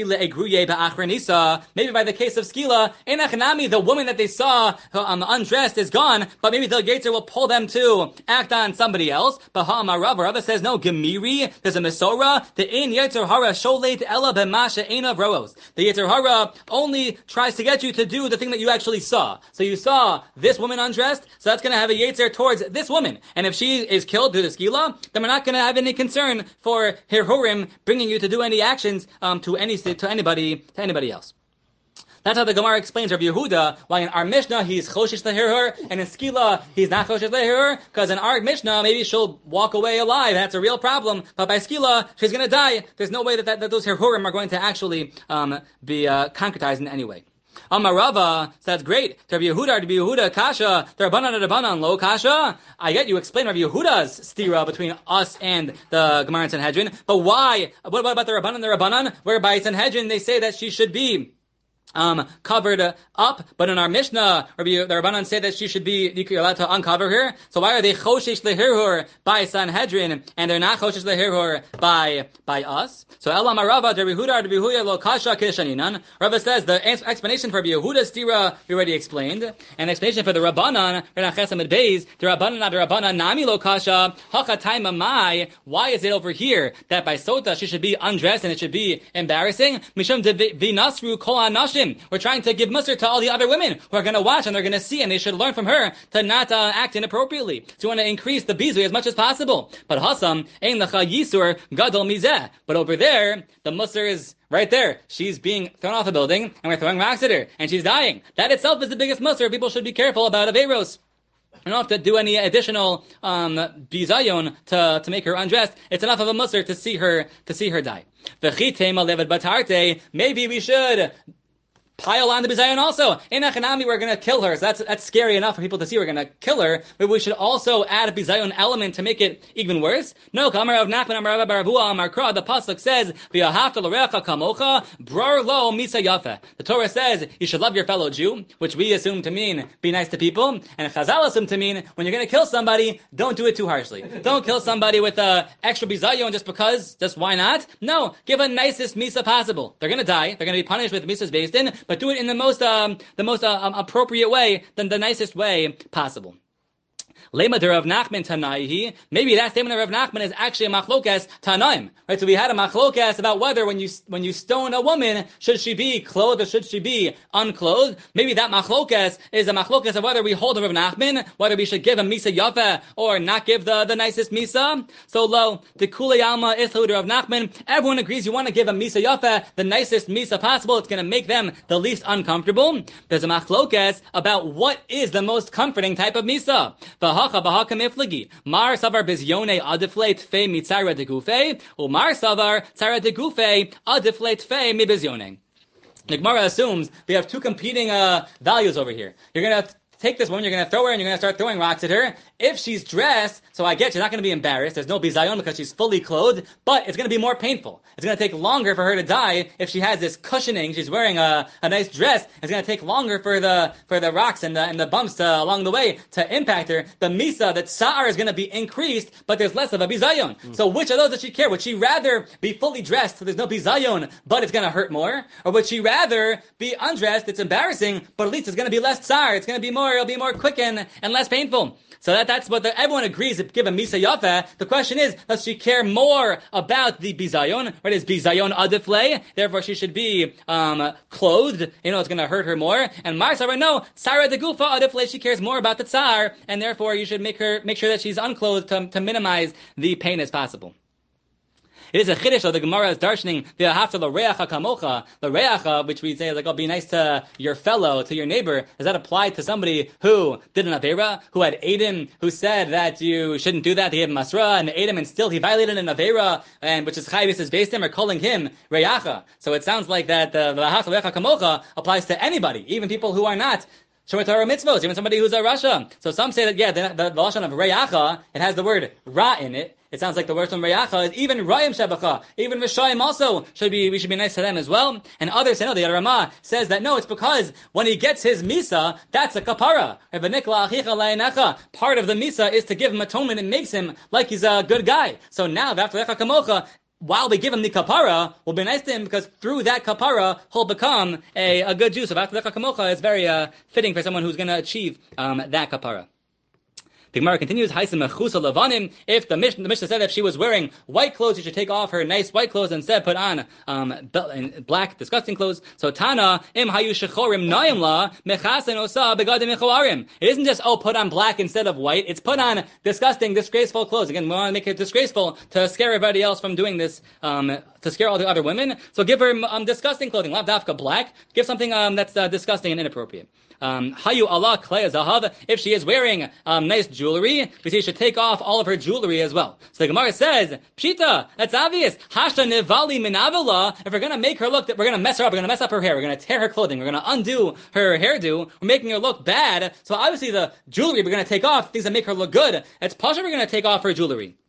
the case of Skila, Enachanami, the woman that they saw undressed, is gone, but maybe the Yetzer will pull them to act on somebody else. But Rava says, no, Gemiri, there's a Mesora, the in Yetzer Hara Sholeit Ella B'Masha Einav Roos. The Yetzer Hara only tries to get you to do the thing that you actually saw. So you saw this woman undressed, so that's going to have a Yetzer towards this woman. And if she is killed through the Skila, then we're not going to have any concern for Hirhurim bringing you to do any actions to anybody else. That's how the Gemara explains Rabbi Yehuda, why in our Mishnah he's choshish leherher, and in Skila he's not choshish leherher, because in our Mishnah maybe she'll walk away alive, that's a real problem, but by Skila she's going to die. There's no way that those herhurim are going to actually be concretized in any way. Amar Rava, so that's great. Rabbi Yehuda, kasha, the Rabbanan, lo kasha. I get you explain Rabbi Yehuda's stira between us and the Gemara and Sanhedrin, but why? What about the Rabbanan, whereby Sanhedrin they say that she should be covered up, but in our Mishnah, the Rabbanan say that you're allowed to uncover her. So why are they choshesh lehirhur by Sanhedrin and they're not choshesh lehirhur by us? So Elam Rava de Yehuda lo kasha kishaninan. Rava says the explanation for Yehuda's stira we already explained, and the explanation for the Rabbanan the Rabbanan nami lo kasha hakatay mamai. Why is it over here that by Sota she should be undressed and it should be embarrassing? Mishum de vinasru kol anashim. We're trying to give musr to all the other women who are going to watch and they're going to see, and they should learn from her to not act inappropriately. So we want to increase the bizui as much as possible. But Hasam ein lecha yisur gadol mizeh. But over there, the musr is right there. She's being thrown off a building, and we're throwing rocks at her, and she's dying. That itself is the biggest musr. People should be careful about averos. You don't have to do any additional bizayon to make her undressed. It's enough of a musr to see her die. Maybe we should pile on the bizayon also. In Achanami, we're going to kill her. So that's scary enough for people to see we're going to kill her. But we should also add a bizayon element to make it even worse. No, Kamar of Nachman, Amar Rabba Baravua, Amar Kra, the Pasuk says, V'yahavta l'recha kamocha, brar lo misa yafe. The Torah says, you should love your fellow Jew, which we assume to mean, be nice to people. And Chazal assume to mean, when you're going to kill somebody, don't do it too harshly. Don't kill somebody with extra bizayon just why not? No, give a nicest misa possible. They're going to die. They're going to be punished with misas based in, but do it in the most appropriate way, the nicest way possible. Lema de Rav Nachman Tanaihi. Maybe that statement of Rav Nachman is actually a machlokas Tanaim. Right? So we had a machlokas about whether when you stone a woman, should she be clothed or should she be unclothed? Maybe that machlokas is a machlokas of whether we hold a Rav Nachman, whether we should give a misa yafa or not give the nicest misa. So lo, the kulei alma ishu de Rav Nachman. Everyone agrees you want to give a misa yafa, the nicest misa possible. It's going to make them the least uncomfortable. There's a machlokas about what is the most comforting type of misa. Mar savar bizyone adiflate fe mitzara de gufe, or Mar savar tzara de gufe adiflate fe mi bizyone. The Gemara assumes we have two competing values over here. You're going to take this woman, you're going to throw her, and you're going to start throwing rocks at her. If she's dressed, so I get she's not going to be embarrassed. There's no bizayon because she's fully clothed, but it's going to be more painful. It's going to take longer for her to die if she has this cushioning. She's wearing a nice dress. It's going to take longer for the rocks and the bumps along the way to impact her. The misa, the tsar is going to be increased, but there's less of a bizayon. So which of those does she care? Would she rather be fully dressed so there's no bizayon, but it's going to hurt more? Or would she rather be undressed, it's embarrassing, but at least it's going to be less tsar. It'll be more quick and less painful. So that's what everyone agrees to give a misa yafa. The question is, does she care more about the bizayon? Right? Is bizayon adifle? Therefore, she should be clothed. It's going to hurt her more. And Mar Sarah, no, Sarah de Gufa adifle. She cares more about the tsar, and therefore you should make sure that she's unclothed to minimize the pain as possible. It is a chiddush of the Gemara is darshaning v'ahavta l'reacha kamocha. The reacha, which we say is like, be nice to your fellow, to your neighbor. Does that apply to somebody who did an avera, who had Adam, who said that you shouldn't do that? He had masra and Adam, and still he violated an avera, and which is chayvis is based him, or calling him reacha. So it sounds like that the v'ahavta l'reacha kamocha applies to anybody, even people who are not Shomer Torah mitzvos, even somebody who's a Rasha. So some say that, the lashon of reacha, it has the word ra in it. It sounds like the word from reacha is even rayim shebacha, even rishayim also we should be nice to them as well. And others say no, the Rama says that no, it's because when he gets his misa, that's a kapara. Part of the misa is to give him atonement and makes him like he's a good guy. So now, while we give him the kapara, we'll be nice to him because through that kapara, he'll become a good Jew. So V'aflecha kamocha is very fitting for someone who's going to achieve that kapara. The Gemara continues, if the Mishnah said if she was wearing white clothes, she should take off her nice white clothes and instead put on black, disgusting clothes. So Tana, im hayu shechorim nayim la, mechasen osa begadim mechoarim. It isn't just, put on black instead of white. It's put on disgusting, disgraceful clothes. Again, we want to make it disgraceful to scare everybody else from doing this, to scare all the other women. So give her disgusting clothing, lav dafka black. Give something that's disgusting and inappropriate. Hayu Allah klei zahav. If she is wearing nice jewelry, we say she should take off all of her jewelry as well. So the Gemara says, Pshita, that's obvious. Hashta nevali minavila. If we're going to make her look, we're going to mess her up. We're going to mess up her hair. We're going to tear her clothing. We're going to undo her hairdo. We're making her look bad. So obviously the jewelry we're going to take off, things that make her look good. It's pasha we're going to take off her jewelry.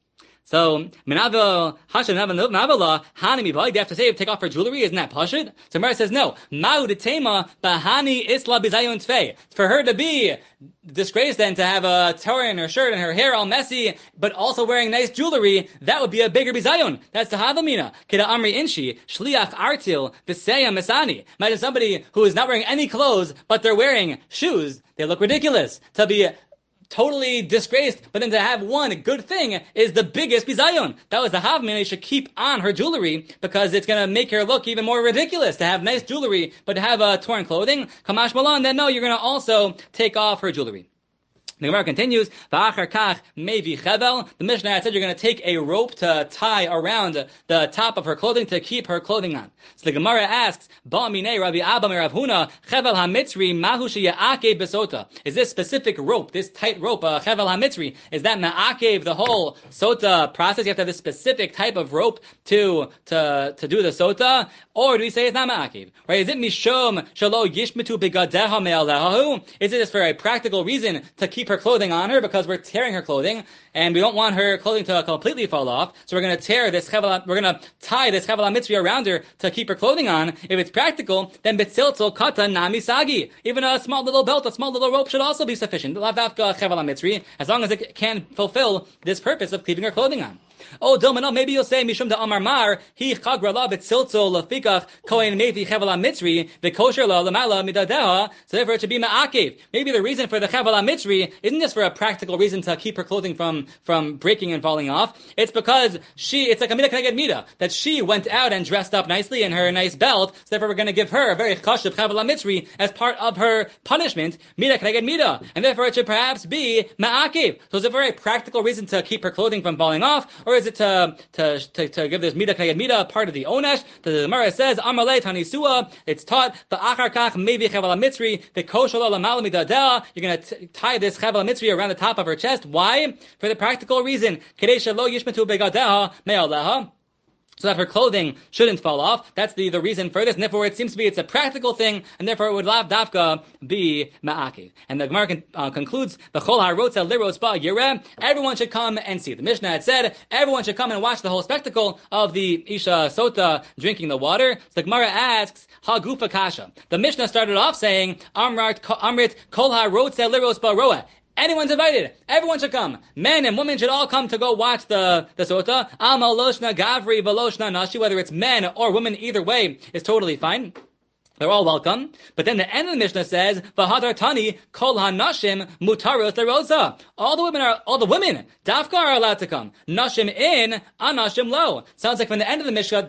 So, Minavo, Hashem, Navala, Hani Mibai, they have to say, take off her jewelry, isn't that Pashut? So Mara says, no. Ma'u de Tema, Bahani Isla Bizayon Tfei. For her to be disgraced then, to have a tear in her shirt and her hair all messy, but also wearing nice jewelry, that would be a bigger Bizayon. That's the Havamina. Kida Amri Inshi, Shliach Artil, Viseya Mesani. Imagine somebody who is not wearing any clothes, but they're wearing shoes. They look ridiculous. To be totally disgraced, but then to have one good thing is the biggest bizayon. That was the Havmin. They should keep on her jewelry because it's going to make her look even more ridiculous to have nice jewelry, but to have torn clothing. Kamash Malan, then no, you're going to also take off her jewelry. The Gemara continues, V'achar kach mevi chevel. The Mishnah had said you're going to take a rope to tie around the top of her clothing to keep her clothing on. So the Gemara asks, Ba'minei Rabbi Abba Rav Huna, chevel hamitzri mahu she'ya'akev besota. Is this specific rope, this tight rope, chevel hamitzri, is that ma'akev the whole sota process? You have to have this specific type of rope to do the sota? Or do we say it's not ma'akev? Right? Is it mishom shalo yishmetu begadeha me'alehahu? Is it just for a practical reason to keep her clothing on her because we're tearing her clothing and we don't want her clothing to completely fall off, so we're going to tear this chevel, we're going to tie this chevel mitzri around her to keep her clothing on. If it's practical, then betziltzol kata nami sagi. Even a small little belt, a small little rope should also be sufficient. Lavdafka chevel mitzri, as long as it can fulfill this purpose of keeping her clothing on. Oh, Dilmano, maybe you'll say, Mishum da Amar Mar, he chagra la betziltzol lafikach kohen mevi chevel mitzri, v'kosher la lamala midadeha, so therefore it should be ma'akev. Maybe the reason for the chevel mitzri isn't just for a practical reason to keep her clothing from breaking and falling off. It's because it's like a midah keneged midah, that she went out and dressed up nicely in her nice belt, so therefore we're going to give her a very chashuv chevel mitzri as part of her punishment, midah keneged midah, and therefore it should perhaps be ma'akev. So is it for a practical reason to keep her clothing from falling off, or is it to give this midah keneged midah part of the onesh? The Gemara says, Amalei tanisua, it's taught, the achar kach mevi chevel mitzri, the kosher la lamala midadeh, you're going to tie this chevel mitzri around the top of her chest. Why? For the practical reason, kedei shelo yishmetu begadeha me'aleha, so that her clothing shouldn't fall off. That's the reason for this, and therefore it seems to be it's a practical thing, and therefore it would lav dafka be ma'akiv. And the Gemara concludes, B'chol ha'rotza liros ba yireh, everyone should come and see. The Mishnah had said, everyone should come and watch the whole spectacle of the Isha Sota drinking the water. So the Gemara asks, Hagufa kasha. The Mishnah started off saying, Amrit kol ha'rotza liros ba roeh. Anyone's invited. Everyone should come. Men and women should all come to go watch the sota. Amal loshna gavri veloshna nashi. Whether it's men or women, either way is totally fine. They're all welcome. But then the end of the Mishnah says, V'hadar tani kol hanashim mutaros lerosa. All the women, dafka are allowed to come. Nashim in, anashim lo. Sounds like from the end of the Mishnah,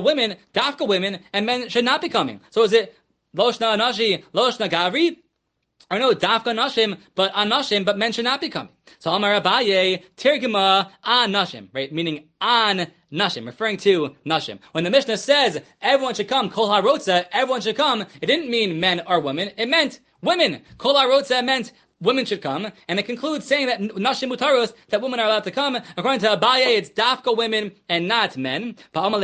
dafka women, and men should not be coming. So is it loshna anashi, loshna gavri? Or no, dafka nashim, but anashim, but men should not be coming. So Amar Abaye, tirgima anashim, right? Meaning an nashim, referring to nashim. When the Mishnah says everyone should come, kol harotza, everyone should come, it didn't mean men or women, it meant women. Kol harotza meant women should come, and it concludes saying that nashim mutaros, that women are allowed to come. According to Abaye, it's dafka women and not men.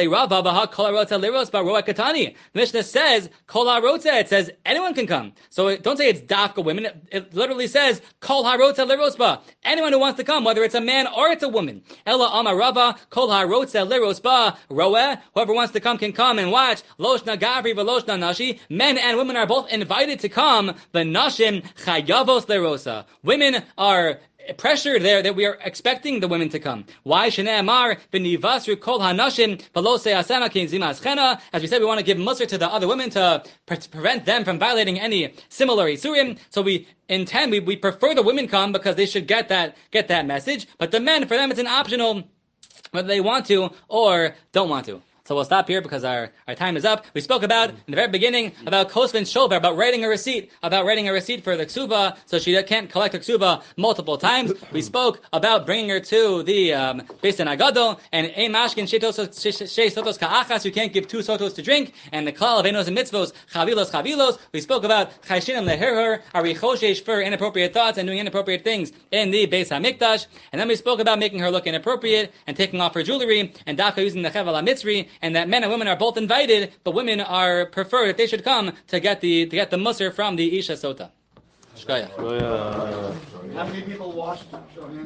The Mishnah says kol harotza, it says anyone can come. So don't say it's dafka women. It literally says kol harotza lirosba, anyone who wants to come, whether it's a man or it's a woman. Ella amarava kol harotza lirosba roeh, whoever wants to come can come and watch. Loshna gavri veloshna nashi, men and women are both invited to come. The nashim chayavos lirosba, women are pressured there that we are expecting the women to come. Why? Shnei amar v'nivasru kol hanashim v'lo se'asena ki zimas chena. As we said, we want to give musr to the other women to prevent them from violating any similar isurim. So we intend, we prefer the women come because they should get that message. But the men, for them, it's an optional whether they want to or don't want to. So we'll stop here because our time is up. We spoke about, in the very beginning, about Kosvin Shover, about writing a receipt for the ksuba, so she can't collect her ksuba multiple times. We spoke about bringing her to the Beis Din Agadol, and Ein Mashkin Shei Sotos Ka'achas, you can't give two sotos to drink, and the Klal of Enos and Mitzvos, Chavilos. We spoke about Chayshinim Leherher, Arichoshesh for inappropriate thoughts and doing inappropriate things in the Beis HaMikdash, and then we spoke about making her look inappropriate and taking off her jewelry, and Dafka using the Chevel HaMitzri, and that men and women are both invited, but women are preferred that they should come to get the musr from the Isha Sota. How many people watched? Show hands.